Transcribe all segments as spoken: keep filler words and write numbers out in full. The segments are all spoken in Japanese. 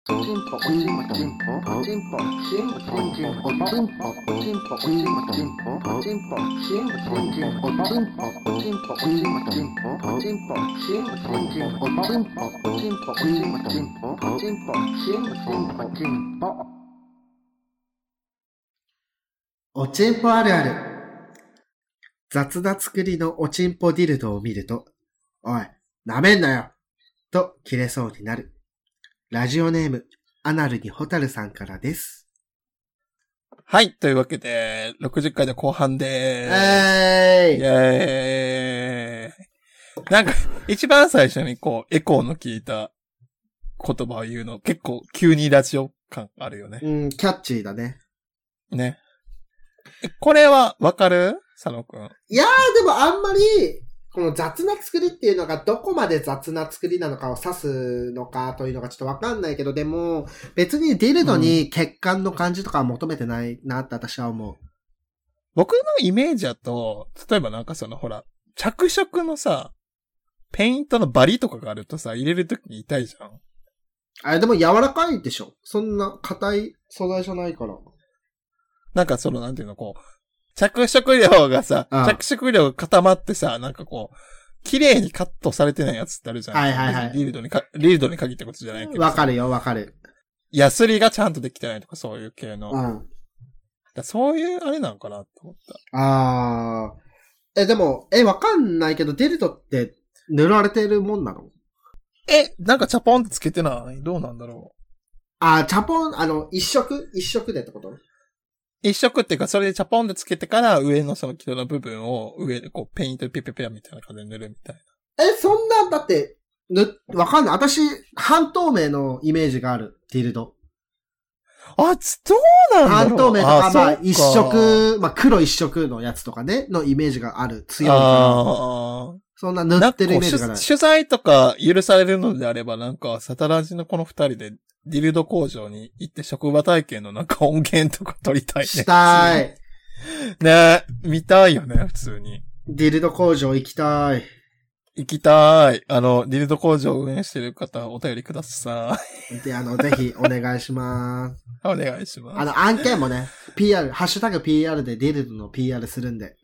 おちんぽあるある。雑な作りのおちんぽディルドを見ると、おい、なめんなよと切れそうになる。ラジオネーム、アナルにホタルさんからです。 はい、というわけで、ろくじゅっかいの後半でーす。 えーい。 イェーイ。なんか、一番最初にこう、エコーの効いた言葉を言うの、結構急にラジオ感あるよね。 うん、キャッチーだね。 ね。これはわかる？佐野くん。 いやー、でもあんまり、この雑な作りっていうのがどこまで雑な作りなのかを指すのかというのがちょっとわかんないけど、でも、別にディルドに血管の感じとかは求めてないなって私は思う。 僕のイメージだと、例えばなんかそのほら、着色のさ、ペイントのバリとかがあるとさ、入れるときに痛いじゃん。 あれでも柔らかいでしょ。そんな硬い素材じゃないから。 なんかそのなんていうのこう、着色料がさ、 ああ着色料が固まってさ、なんかこう、綺麗にカットされてないやつってあるじゃん。 はいはいはいリルドにか、リルドに限ったことじゃないけど。 わかるよ、わかる。 ヤスリがちゃんとできてないとかそういう系の。 うん。 だそういうあれなのかなと思った。 あー。え、でも、え、わかんないけど、ディルドって塗られてるもんなの？ え、なんかチャポンってつけてないどうなんだろう。 あー、チャポン、あの、一色一色でってこと？ 一色っていうか、それでチャポンでつけてから上のその木の部分を上でこうペイントでピペペアみたいな感じで塗るみたいな。 え、そんな、だって、ぬ、わかんない。私、半透明のイメージがある、ディルド。 あ、つ、どうなんだろう。 半透明とか、 あまあ、一色、まあ、黒一色のやつとかね、のイメージがある。強いから。 あそんな塗ってるイメージがない。 取材とか許されるのであれば、なんか、サタラジのこの二人で、ディルド工場に行って職場体験のなんか音源とか撮りたいね。 したい。 ね見たいよね、普通に。 ディルド工場行きたい。 行きたい。あの、ディルド工場を運営してる方、お便りください。で、あの、ぜひお願いします。 お願いします。 あの、案件もね、ピーアール、ハッシュタグ ピーアール でディルドの ピーアール するんで。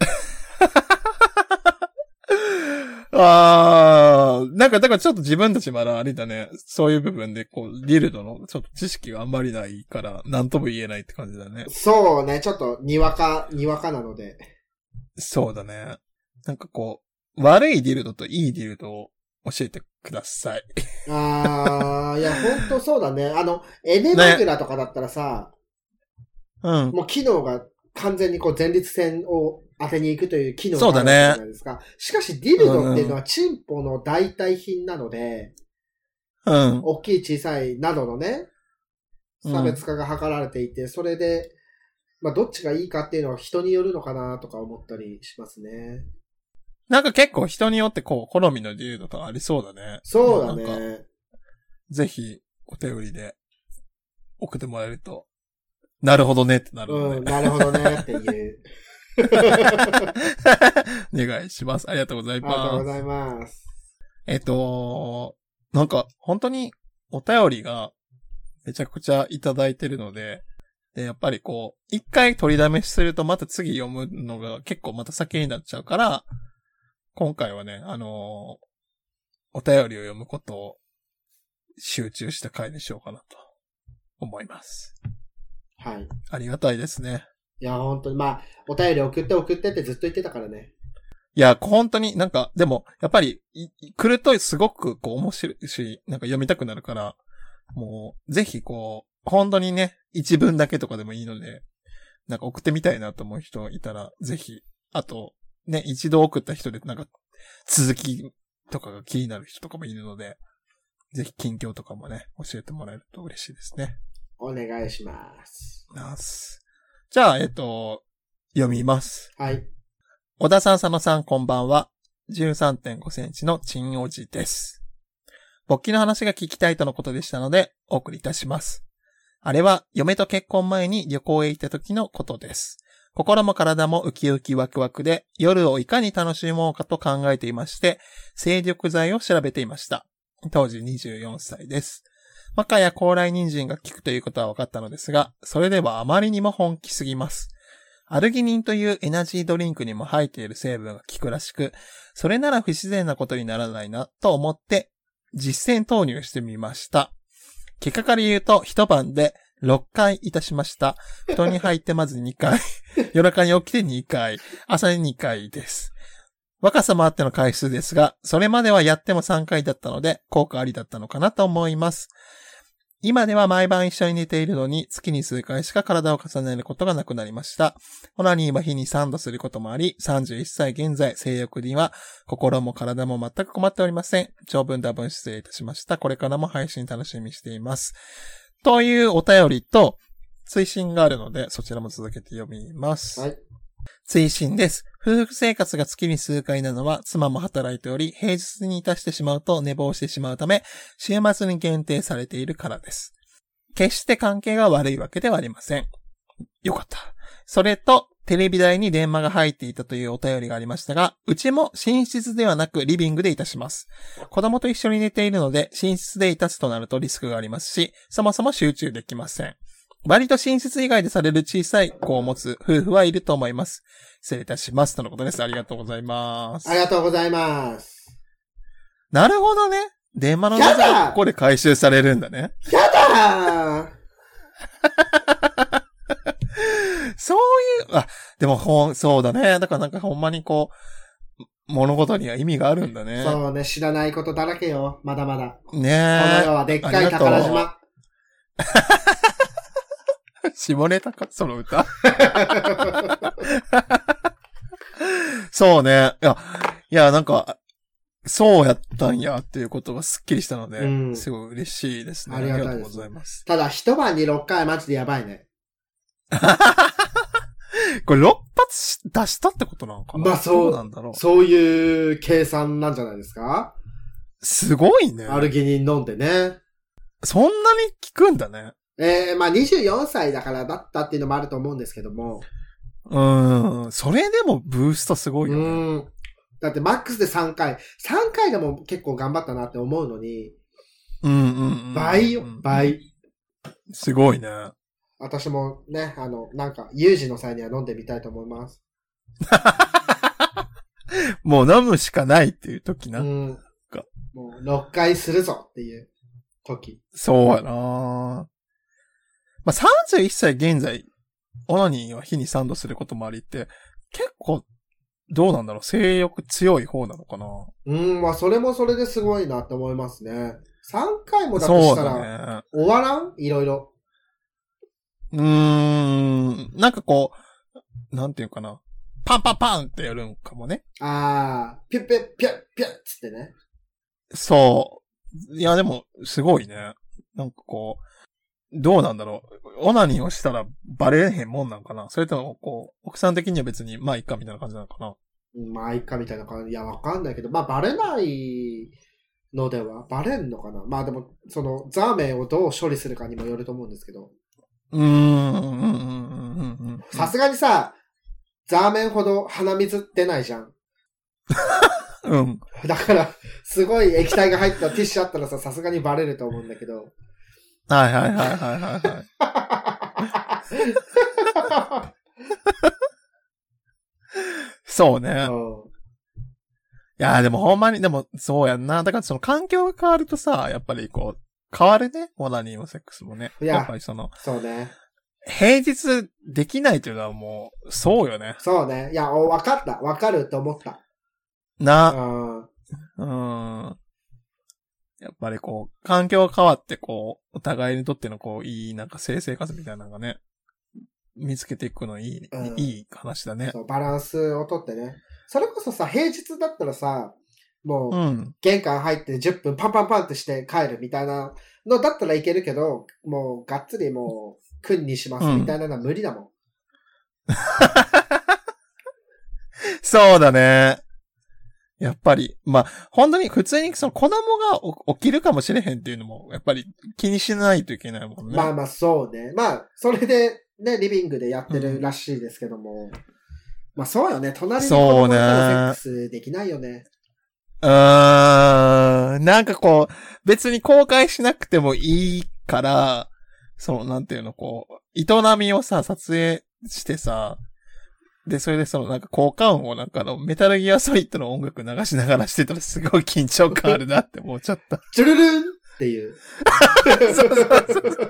あー、なんか、だからちょっと自分たちまだあれだね、そういう部分で、こう、ディルドのちょっと知識があんまりないから、なんとも言えないって感じだね。 そうね、ちょっと、にわか、にわかなので。 そうだね。なんかこう、悪いディルドといいディルドを教えてください。 あー、いや、ほんとそうだね。あの、エネマグラとかだったらさ、 ね、うん。 もう機能が完全にこう前立腺を当てに行くという機能があるじゃないですか。しかしディルドっていうのはチンポの代替品なので、 うん。 大きい小さいなどのね、差別化が図られていて、うん、それで、まあどっちがいいかっていうのは人によるのかなとか思ったりしますね。 なんか結構人によってこう、好みのディルドとかありそうだね。 そうだね。 ぜひ、お便りで送ってもらえると、なるほどねってなるので。 うん、なるほどねっていう。 お願いします。ありがとうございます。 ありがとうございます。 えっと、なんか、本当にお便りがめちゃくちゃいただいてるので、で、やっぱりこう、一回取りだめするとまた次読むのが結構また先になっちゃうから、今回はね、あのー、お便りを読むことを集中した回にしようかなと思います。 はい。 ありがたいですね。 いや、本当に、まあ、お便り送って送ってってずっと言ってたからね。 いや、本当になんか、でも、やっぱり、来るとすごくこう面白いし、なんか読みたくなるから、もう、ぜひこう、本当にね、一文だけとかでもいいので、なんか送ってみたいなと思う人いたら、ぜひ、あと、ね、一度送った人で、なんか、続きとかが気になる人とかもいるので、ぜひ近況とかもね、教えてもらえると嬉しいですね。 お願いします。 ます。じゃあ、えっと、読みます。 はい。 小田さん、佐野さん、こんばんは。じゅうさんてんごセンチのチンおじです。勃起の話が聞きたいとのことでしたので、お送りいたします。あれは、嫁と結婚前に旅行へ行った時のことです。心も体もウキウキワクワクで、夜をいかに楽しもうかと考えていまして、精力剤を調べていました。当時にじゅうよんさいです。 マカや高麗人参が効くということは分かったのですが、それではあまりにも本気すぎます。アルギニンというエナジードリンクにも入っている成分が効くらしく、それなら不自然なことにならないなと思って実践投入してみました。結果から言うと一晩でろっかいいたしました。布団に入ってまずにかい、夜中に起きてにかい、朝ににかいです。若さもあっての回数ですが、それまではやってもさんかいだったので効果ありだったのかなと思います。今では毎晩一緒に寝ているのに月に数回しか体を重ねることがなくなりました。オナニーは日にさんどすることもあり、さんじゅういっさい現在、性欲には心も体も全く困っておりません。長文多文失礼いたしました。これからも配信楽しみにしています。というお便りと追伸があるので、そちらも続けて読みます。 はい。 追伸です。夫婦生活が月に数回なのは妻も働いており、平日に達してしまうと寝坊してしまうため、週末に限定されているからです。決して関係が悪いわけではありません。よかった。それと、テレビ台に電話が入っていたというお便りがありましたが、うちも寝室ではなくリビングでいたします。子供と一緒に寝ているので、寝室でいたすとなるとリスクがありますし、そもそも集中できません。割と寝室以外でされる小さい子を持つ夫婦はいると思います。失礼いたします。とのことです。ありがとうございます。 ありがとうございます。 なるほどね。電話の数がここで回収されるんだね。 やだーそういう、あ、でもほん、そうだね。だからなんかほんまにこう、物事には意味があるんだね。 そうね、知らないことだらけよ。まだまだ。 ねえ。 この世はでっかい宝島。 下ネタか、その歌。そうね。いや、いや、なんか、そうやったんやっていうことがすっきりしたので、うん、すごい嬉しいですね。ありがとうございます。 ただ、一晩にろっかいマジでやばいね。 これろっぱつ出したってことなのかな。 まあそう、 そうなんだろう。 そういう計算なんじゃないですか？ すごいね。 アルギニン飲んでね。 そんなに効くんだね。 ええー、まあにじゅうよんさいだからだったっていうのもあると思うんですけども。 うーん。それでもブーストすごいよね。うん。 だってマックスでさんかい。さんかいでも結構頑張ったなって思うのに。 うんうん、うん。 倍よ、倍。 すごいね。 私もね、あの、なんか、有事の際には飲んでみたいと思います。 もう飲むしかないっていう時な。うん。 もうろっかいするぞっていう時。 そうやな。まあ、さんじゅういっさい現在、オナニーは日にさんどすることもありって、結構、どうなんだろう、性欲強い方なのかな。 うん、まあ、それもそれですごいなって思いますね。さんかいもだとしたら、ね、終わらん？いろいろ。 うーん、なんかこう、なんていうかな。パンパンパンってやるんかもね。 ああ、ピュッピュッピュッピュッつってね。 そう。いや、でも、すごいね。なんかこう、どうなんだろう。オナニーをしたらバレへんもんなんかな。それとも、こう、奥さん的には別に、まあいっかみたいな感じなのかな。 まあいっかみたいな感じ。いや、わかんないけど、まあバレないのでは、バレんのかな。まあでも、その、ザーメンをどう処理するかにもよると思うんですけど。 うーん、うん、うん、うん、うん。 さすがにさ、ザーメンほど鼻水出ないじゃん。 うん。 だから、すごい液体が入ったティッシュあったらさ、さすがにバレると思うんだけど。 はいはいはいはいはいはい。そうね。うん、いやーでもほんまに、でもそうやんな。だからその環境が変わるとさ、やっぱりこう、変わるね。オナニーもセックスもね。や, やっぱりその、 そうね。 平日できないというのはもう、そうよね。 そうね。いや、わかった。わかると思った。 な。うん。うん。やっぱりこう、環境が変わってこう、お互いにとってのこう、いいなんか性生活みたいなのがね、見つけていくのいい、うん、いい話だね。 そう、バランスをとってね。それこそさ、平日だったらさ、もう、うん、玄関入ってじゅっぷんパンパンパンってして帰るみたいなのだったらいけるけど、もう、がっつりもう、君にしますみたいなのは無理だもん。 うん、そうだね。やっぱり、まあ、本当に普通にその子供が起きるかもしれへんっていうのも、やっぱり気にしないといけないもんね。 まあまあそうね。まあ、それでね、リビングでやってるらしいですけども。うん、まあそうよね。隣に子供いたらセックスできないよね。 うーん。なんかこう、別に公開しなくてもいいから、その、なんていうの、こう、営みをさ、撮影してさ、で、それでそのなんか効果音をなんかあの、メタルギアソリッドの音楽流しながらしてたらすごい緊張感あるなって思っちゃった。 チュルルンっていう。 そうそうそうそう。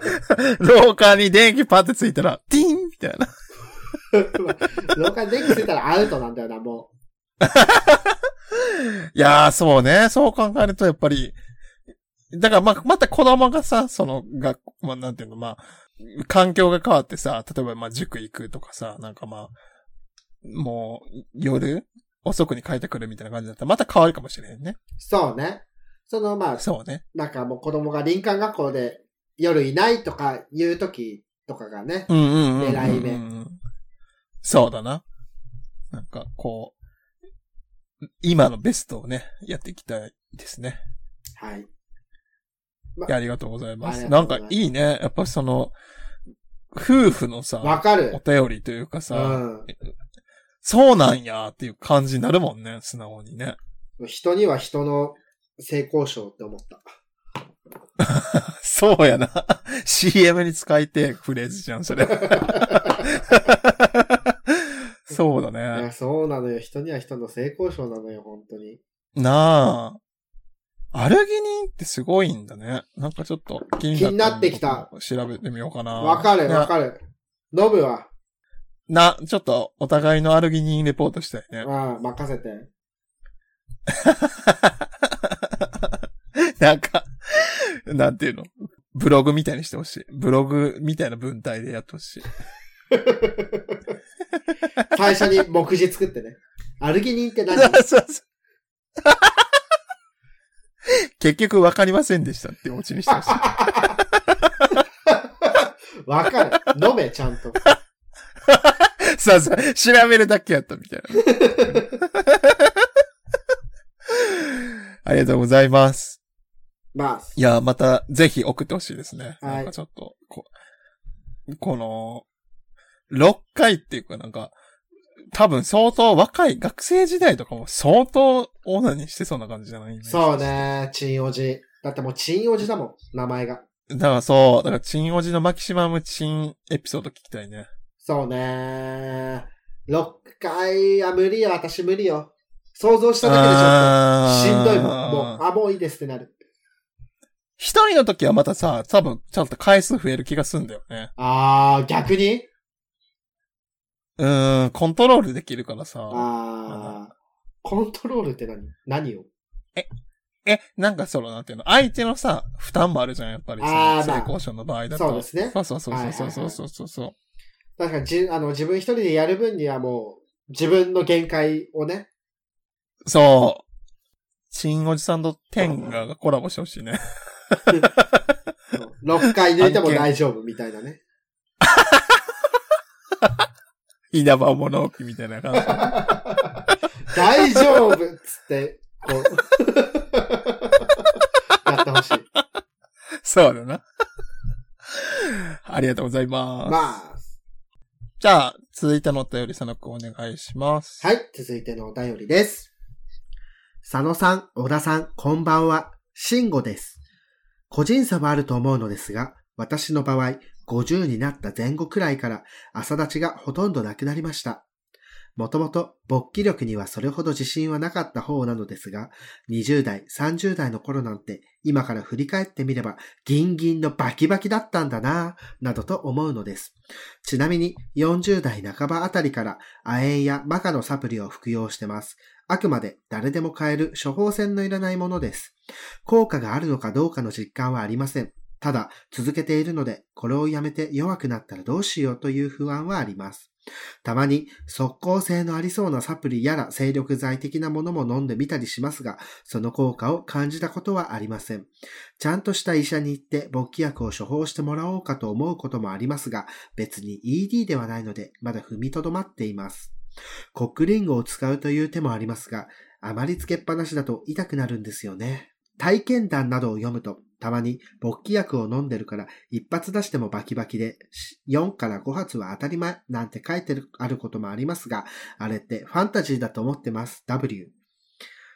廊下に電気パッてついたら、ティーンみたいな。 廊下に電気ついたらアウトなんだよな、もう。 いやー、そうね。そう考えるとやっぱり、だからま、また子供がさ、その、学校、まあ、なんていうの、まあ、環境が変わってさ、例えばまあ、塾行くとかさ、なんかまあ、もう、夜遅くに帰ってくるみたいな感じだったら、また変わるかもしれんね。 そうね。そのまあ、 そうね。 なんかもう子供が林間学校で夜いないとかいう時とかがね、 うんうんうんうんうん、 狙い目。 そうだな。なんかこう、今のベストをね、やっていきたいですね。 はい。 ま、いやありがとうございます。なんかいいね。やっぱその、夫婦のさ、 わかる。 お便りというかさ、 うん、 そうなんやっていう感じになるもんね、素直にね。 人には人の性交渉って思った。 そうやな。シーエム に使いてえフレーズじゃん、それ。そうだね。 いや、そうなのよ。人には人の性交渉なのよ、本当に。 なあ。アルギニンってすごいんだね。なんかちょっと気になって、 気になってきた。 調べてみようかな。 わかる、わかる。ノブはな、ちょっとお互いのアルギニンレポートしたいね。 ああ、任せて。 なんか、なんていうのブログみたいにしてほしい。ブログみたいな文体でやってほしい。 最初に目次作ってね。アルギニンって何？ そうそう結局分かりませんでしたってオチにしてほしい。 わかる。飲め、ちゃんと。 そうそう。調べるだけやったみたいな。ありがとうございます。 まあ。 いや、また、ぜひ送ってほしいですね。 はい。 なんかちょっと、こ、この、ろっかいっていうかなんか、多分相当若い学生時代とかも相当オーナーにしてそうな感じじゃない？ そうね。チンオジ。だってもうチンオジだもん、名前が。 だからそう、だからチンオジのマキシマムチンエピソード聞きたいね。 そうね。ろっかい、あ、無理よ、私無理よ。想像しただけでちょっとしんどいもん。もう、あ、もういいですってなる。 一人の時はまたさ、多分ちゃんと回数増える気がするんだよね。 あー、逆にうーん、コントロールできるからさ。 あー、コントロールって何？何を？ え、え、なんかその、なんていうの、相手のさ、負担もあるじゃん、やっぱり。 あー、 性交渉の場合だと。 そうですね。 そうそうそうそうそうそうそうそう。 確かにじ、あの、自分一人でやる分にはもう、自分の限界をね。 そう。チンおじさんとテンガがコラボしてほしいね。 ろっかい抜いても大丈夫みたいなね。 稲葉物置みたいな感じ。 大丈夫っつって、こう、やってほしい。 そうだな。ありがとうございます。 まあ。 じゃあ、続いてのお便り、佐野くんお願いします。 はい、続いてのお便りです。佐野さん、小田さん、こんばんは。慎吾です。個人差はあると思うのですが、私の場合、ごじゅうになった前後くらいから朝立ちがほとんどなくなりました。もともと勃起力にはそれほど自信はなかった方なのですが、にじゅう代、さんじゅう代の頃なんて今から振り返ってみればギンギンのバキバキだったんだなぁ、などと思うのです。ちなみによんじゅう代半ばあたりから亜鉛やマカのサプリを服用してます。あくまで誰でも買える処方箋のいらないものです。効果があるのかどうかの実感はありません。ただ、続けているので、これをやめて弱くなったらどうしようという不安はあります。たまに即効性のありそうなサプリやら精力剤的なものも飲んでみたりしますが、その効果を感じたことはありません。ちゃんとした医者に行って勃起薬を処方してもらおうかと思うこともありますが、別に イーディー ではないので、まだ踏みとどまっています。コックリングを使うという手もありますが、あまりつけっぱなしだと痛くなるんですよね。体験談などを読むと、たまに勃起薬を飲んでるから一発出してもバキバキでよんからご発は当たり前なんて書いてるあることもありますが、あれってファンタジーだと思ってます。W。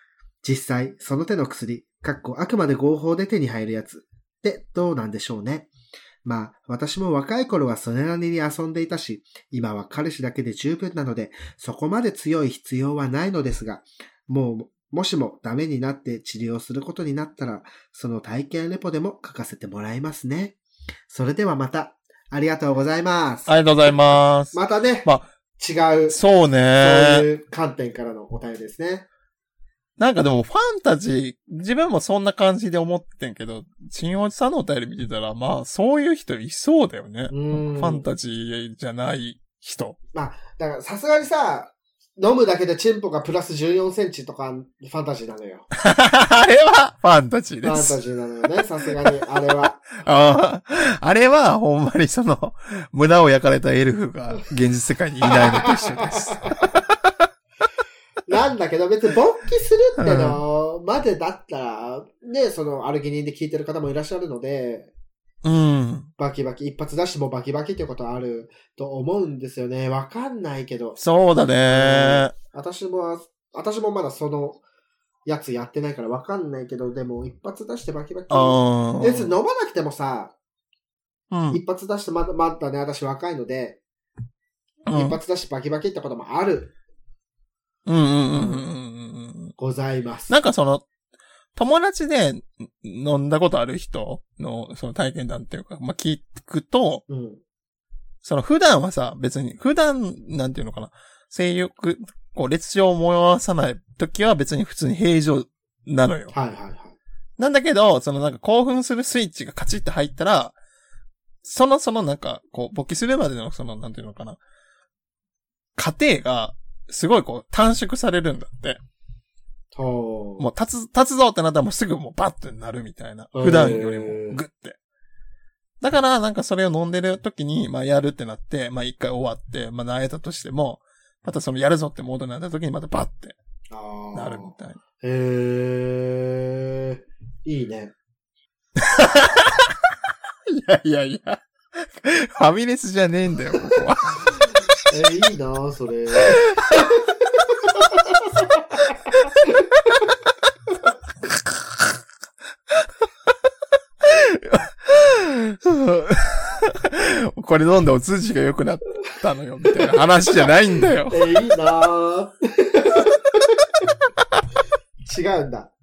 実際、その手の薬、かっこあくまで合法で手に入るやつってどうなんでしょうね。 まあ、私も若い頃はそれなりに遊んでいたし、今は彼氏だけで十分なので、そこまで強い必要はないのですが、もう、もしもダメになって治療することになったら、その体験レポでも書かせてもらいますね。それではまた、ありがとうございます。 ありがとうございます。 またね、 まあ、 違う、 そうね。 そういう観点からのお便りですね。 なんかでもファンタジー、自分もそんな感じで思ってんけど、新おじさんのお便り見てたら、まあ、そういう人いそうだよね。 うん。 ファンタジーじゃない人。 まあ、だからさすがにさ、飲むだけでチンポがプラスじゅうよんセンチとかファンタジーなのよ。 あれはファンタジーです。 ファンタジーなのよね、さすがに、あれは。 ああれはほんまにその、胸を焼かれたエルフが現実世界にいないのと一緒です。 なんだけど別に勃起するってのまでだったら、ね、そのアルギニンで聞いてる方もいらっしゃるので、 うん。 バキバキ、一発出してもバキバキっていうことはあると思うんですよね。わかんないけど。 そうだね、 うん。私も、私もまだそのやつやってないからわかんないけど、でも一発出してバキバキ。別に飲まなくてもさ、うん、一発出してまだ、まだね、私若いので、うん、一発出してバキバキってこともある。 うんうんうんうんうん。 ございます。 なんかその、友達で飲んだことある人のその体験談っていうか、まあ、聞くと、うん、その普段はさ、別に、普段、なんていうのかな、性欲、こう、烈情を催さない時は別に普通に平常なのよ。 はいはいはい。 なんだけど、そのなんか興奮するスイッチがカチッと入ったら、そのそのなんか、こう、勃起するまでのその、なんていうのかな、過程が、すごいこう、短縮されるんだって。もう立つ、立つぞってなったらもうすぐもうバッてなるみたいな。普段よりもグッて。だからなんかそれを飲んでる時に、まあやるってなって、まあ一回終わって、まあ慣れたとしても、またそのやるぞってモードになった時にまたバッてなるみたいな。 へー。いいね。 いやいやいや。ファミレスじゃねえんだよ、ここは。 えー、いいなぁ、それ。 これ飲んでお通じが良くなったのよ、みたいな話じゃないんだよ。 えー、いいなぁ。違うんだ。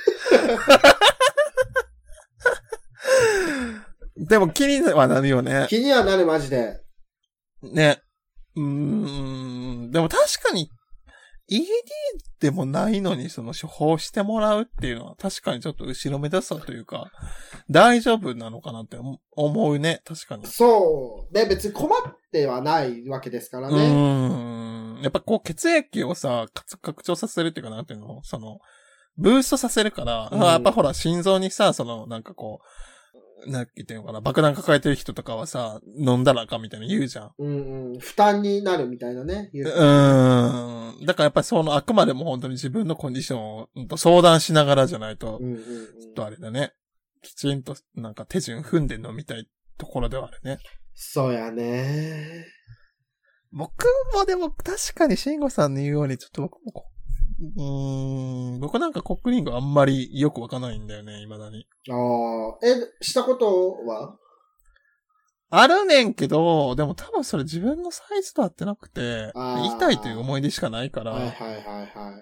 でも気にはなるよね。 気にはなる、マジで。 ね。うーん。でも確かに、イーディー でもないのにその処方してもらうっていうのは確かにちょっと後ろめたさというか、大丈夫なのかなって思うね、確かに。 そう。で、別に困ってはないわけですからね。 うーん。やっぱこう血液をさ、拡張させるっていうかなんていうのその、ブーストさせるから、うん、やっぱほら心臓にさ、そのなんかこう、なんていうのかな、爆弾抱えてる人とかはさ、飲んだらあかんみたいな言うじゃん。 うんうん。負担になるみたいなね。 うーん。だからやっぱりその、あくまでも本当に自分のコンディションを、うん、と相談しながらじゃないと、うんうんうん、ちょっとあれだね。きちんとなんか手順踏んで飲みたいところではあるね。 そうやね。 僕もでも確かに慎吾さんの言うようにちょっと僕もうーん、僕なんかコックリングあんまりよくわかんないんだよね、未だに。 ああ、え、したことはあるねんけど、でも多分それ自分のサイズと合ってなくて、痛いという思い出しかないから。 はいはいはいはい。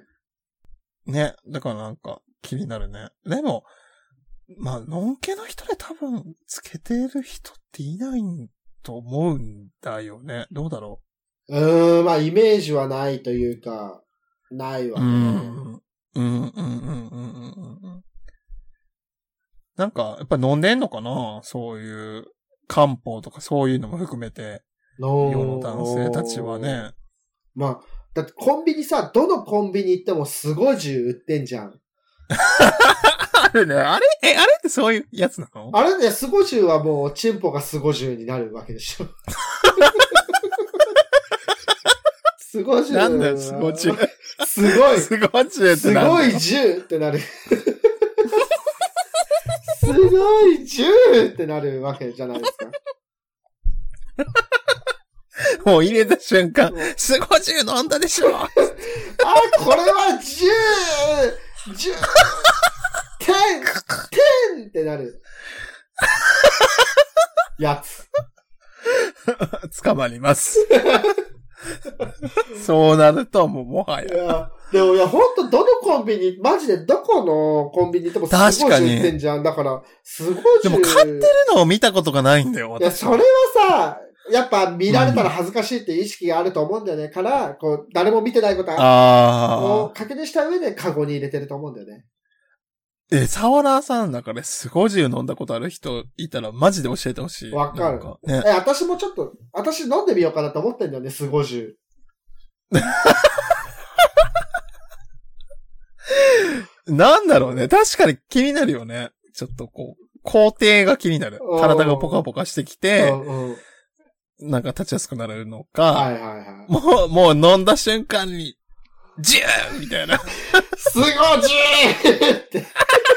ね、だからなんか気になるね。でも、まあ、のんけの人で多分つけてる人っていないと思うんだよね。どうだろう。うーん、まあイメージはないというか、ないわけ。うん。うん、 うん、うん、うん、うん。なんか、やっぱ飲んでんのかなそういう漢方とかそういうのも含めて、世の男性たちはね。 まあ、だってコンビニさ、どのコンビニ行ってもスゴジュ売ってんじゃん。 あるね。あれえ、あれってそういうやつなの？ あれね、スゴジュはもうチンポがスゴジュになるわけでしょ。スゴジュ。 なんだよ、スゴジュ。 すごい。 すごいじゅうってすごいじゅうってなる。すごいじゅうってなるわけじゃないですか。 もう入れた瞬間、すごいじゅう飲んだでしょ。あ、 これはじゅう、じゅう、てん、てんってなる。 やつ。 捕まります。そうなると、もうもはいや。 や、でもいや、ほんとどのコンビニ、マジでどこのコンビニでもすごい確かに売ってんじゃん。だから、すごいでも買ってるのを見たことがないんだよ、 いや、 私。 それはさ、やっぱ見られたら恥ずかしいっていう意識があると思うんだよね。から、こう、誰も見てないことをああ。 確認した上でカゴに入れてると思うんだよね。 え、サワラーさんだからスゴジュ飲んだことある人いたらマジで教えてほしい。 わかる。 なんね、 え、私もちょっと、私飲んでみようかなと思ってんだよね、スゴジュ。 なんだろうね。確かに気になるよね。ちょっとこう、工程が気になる。体がポカポカしてきて、 うんうん、 なんか立ちやすくなるのか、 はいはいはい、 もう、もう飲んだ瞬間に、ジューみたいな。 スゴジュって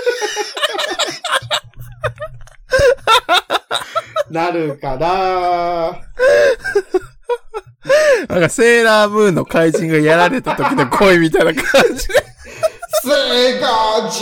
なるかな。 なんかセーラームーンの怪人がやられた時の声みたいな感じで。 スゴジ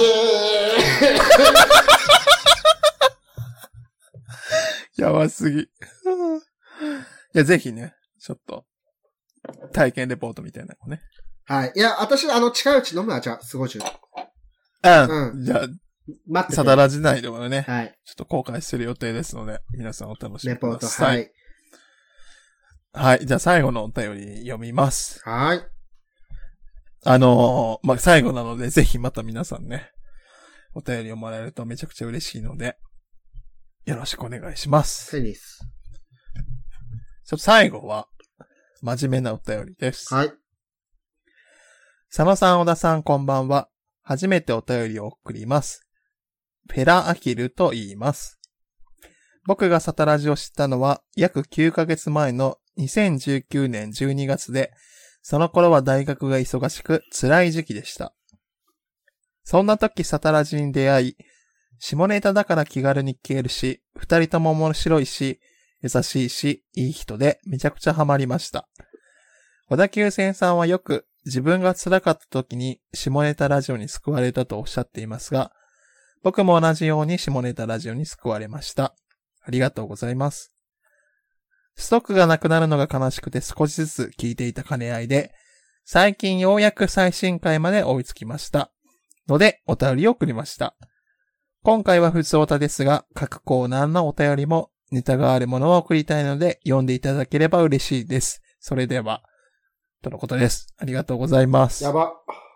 ュやばすぎ。いや、ぜひね、ちょっと、体験レポートみたいなのね。 はい。いや、私、あの、近いうち飲むわ、じゃあ、スゴジュ。 うん。うん、じゃあ、 待ってて。 サダラ時代でもね、 はい。 ちょっと公開する予定ですので、皆さんお楽しみください。 レポート、 はい。はい。じゃあ最後のお便り読みます。 はい。 あのー、まあ、最後なので、ぜひまた皆さんね、お便りをもらえるとめちゃくちゃ嬉しいので、よろしくお願いします。 テニス。 ちょっと最後は、真面目なお便りです。 はい。 佐野さん、小田さん、こんばんは。初めてお便りを送ります。フェラアヒルと言います。僕がサタラジを知ったのは約きゅうかげつまえのにせんじゅうきゅうねんじゅうにがつで、その頃は大学が忙しく辛い時期でした。そんな時サタラジに出会い、下ネタだから気軽に聞けるし、二人とも面白いし、優しいし、いい人でめちゃくちゃハマりました。小田急線さんはよく自分が辛かった時に下ネタラジオに救われたとおっしゃっていますが、僕も同じように下ネタラジオに救われました。ありがとうございます。ストックがなくなるのが悲しくて少しずつ聞いていた兼ね合いで、最近ようやく最新回まで追いつきました。ので、お便りを送りました。今回は普通オタですが、各コーナーのお便りもネタがあるものを送りたいので、読んでいただければ嬉しいです。それでは、とのことです。ありがとうございます。 やば。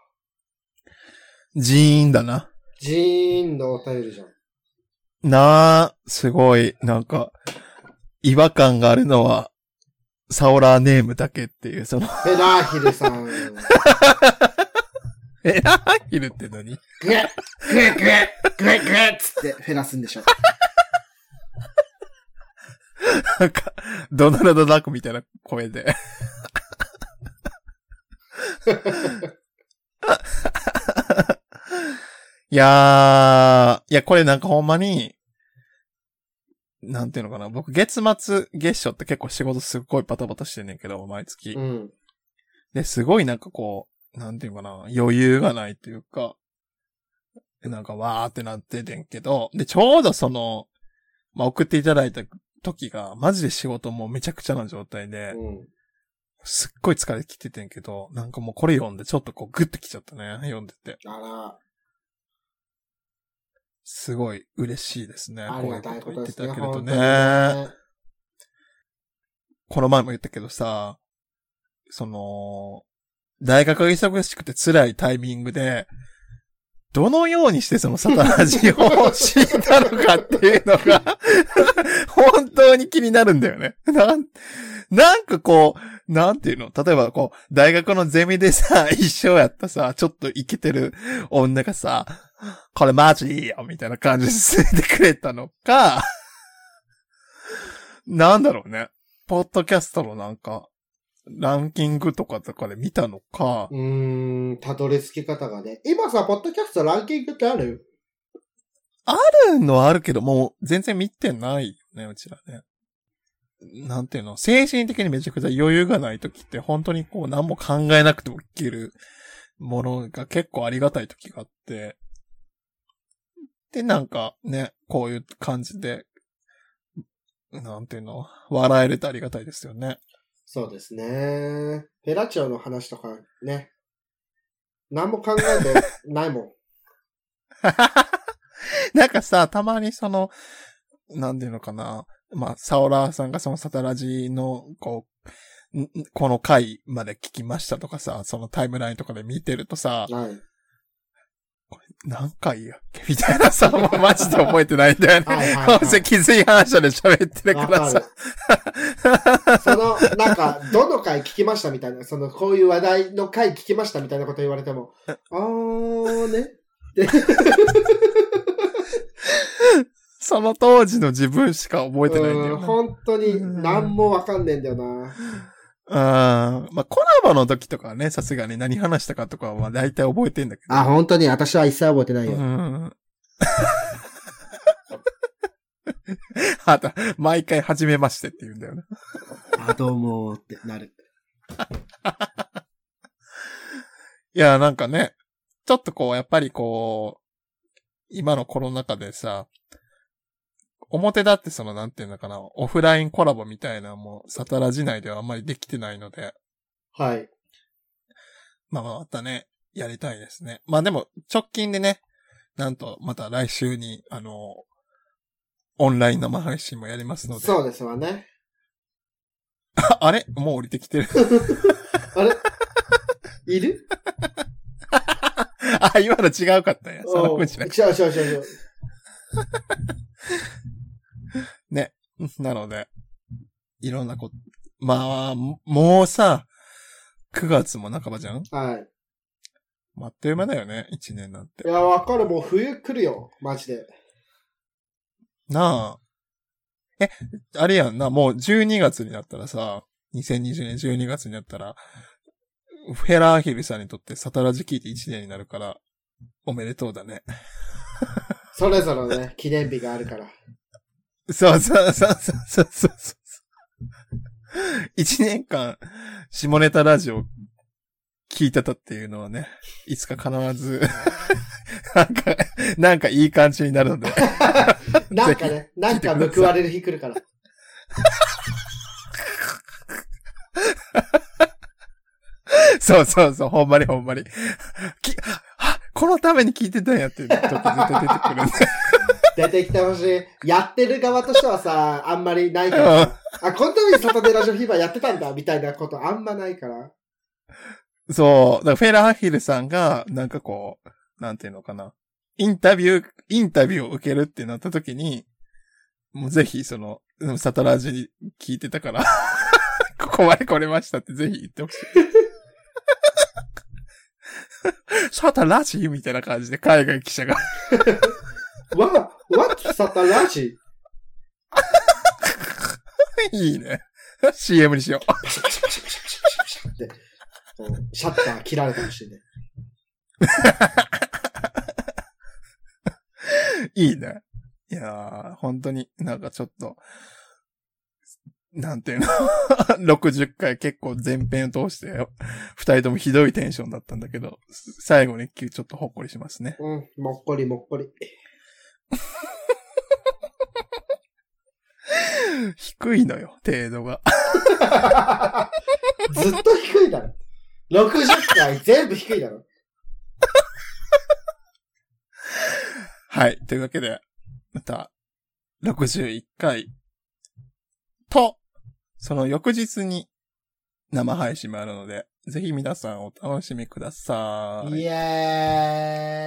ジーンだな。 ジーンのお便りじゃん。 なあ、すごい、なんか、違和感があるのは、サオラーネームだけっていう、その。 フェラーヒルさん。 フェラーヒルって何？ グエッグエッグエッグエッグエッつってフェラすんでしょ。 なんか、ドナルド・ダックみたいな声で。いやー、いや、これなんかほんまに、なんていうのかな。僕、月末、月初って結構仕事すっごいバタバタしてんねんけど、毎月。 うん。 で、すごいなんかこう、なんていうのかな。余裕がないというか、なんかわーってなっててんけど、で、ちょうどその、まあ、送っていただいた時が、マジで仕事もうめちゃくちゃな状態で、 うん、 すっごい疲れてきててんけど、なんかもうこれ読んでちょっとこうグッときちゃったね、読んでて。 あら。 すごい嬉しいですね。 ありがたいことですね。 こういうこと言ってたけれどね。 ねこの前も言ったけどさ、その、大学が忙しくて辛いタイミングで、どのようにしてそのサタラジを知ったのかっていうのが、本当に気になるんだよね。なん、なんかこう、なんていうの？例えばこう、大学のゼミでさ、一緒やったさ、ちょっとイケてる女がさ、これマジいいよみたいな感じで進んでくれたのか、なんだろうね。ポッドキャストのなんか、ランキングとかとかで見たのか。 うーん、たどり着き方がね。今さ、ポッドキャストランキングってある？ あるのはあるけど、もう全然見てないよね、うちらね。なんていうの、精神的にめちゃくちゃ余裕がない時って、本当にこう何も考えなくてもいけるものが結構ありがたい時があって、で、なんかね、こういう感じで、 なんていうの、笑えれてありがたいですよね。 そうですね。フェラチオの話とかね。何も考えてないもん。 なんかさ、たまにその、なんていうのかな。まあ、サオラーさんがそのサタラジの、こう、この回まで聞きましたとかさ、そのタイムラインとかで見てるとさ、 はい。 これ何回やっけみたいなさ、もうマジで覚えてないんだよね。 はいはいはい、 気づい話者で喋ってるからさ。 その、なんか、どの回聞きましたみたいな、その、こういう話題の回聞きましたみたいなこと言われても、あーね。 その当時の自分しか覚えてないんだよね。 本当に何もわかんねえんだよな。 あまあ、コラボの時とかはね、さすがに何話したかとかは大体覚えてんだけど。 あ、本当に私は一切覚えてないよ。うん。 あと、毎回初めましてって言うんだよね。 あ、どうもってなる。 いや、なんかね、ちょっとこう、やっぱりこう、今のコロナ禍でさ、表だってその、なんていうのかな、オフラインコラボみたいなもう、サタラジ内ではあんまりできてないので。 はい。 まあまたね、やりたいですね。まあでも、直近でね、なんと、また来週に、あの、オンライン生配信もやりますので。 そうですわね。 あれもう降りてきてる。 あれいるあ、今の違うかったんや。その風じゃなくて。 違う違う違う違う。 ね。なので、いろんなこと、まあ、もうさ、くがつも半ばじゃん？ はい。 あっという間だよね、いちねんなんて。 いや、わかる。もう冬来るよ。マジで。 なあ。え、あれやんな、もうじゅうにがつになったらさ、にせんにじゅうねんじゅうにがつになったら、フェラーヒルさんにとってサタラジ聞いていちねんになるから、おめでとうだね。 それぞれね、記念日があるから。 そうそうそうそうそうそう。一年間、下ネタラジオ聞いてたっていうのはね、いつか必ず、なんか、なんかいい感じになるので。 なんかね、なんか報われる日来るから。 そうそうそう、ほんまにほんまに。きこのために聞いてたんやっていう時絶対出てくるんで。 出てきてほしい。やってる側としてはさ、あんまりないからさ。あ、このためにサタデーラジオフィーバーやってたんだ、みたいなことあんまないから。 そう。だからフェラーヒルさんが、なんかこう、なんていうのかな。インタビュー、インタビューを受けるってなった時に、もうぜひその、サタラジ聞いてたから、ここまで来れましたってぜひ言ってほしい。サタラジみたいな感じで海外記者が。 わ、what サタラジいいね。シーエム にしよう。 パシャパシャパシャパシャパシャパシャって、シャッター切られたかもしれない。 いいね。いやー、本当になんかちょっと、なんていうのろくじゅっかい結構前編を通して、二人ともひどいテンションだったんだけど、最後にちょっとほっこりしますね。 うん、もっこりもっこり。 低いのよ、程度が。 ずっと低いだろ。ろくじゅっかい全部低いだろ。 はい。というわけで、また、ろくじゅういっかいと、その翌日に生配信もあるので、ぜひ皆さんお楽しみください。 イエーイ。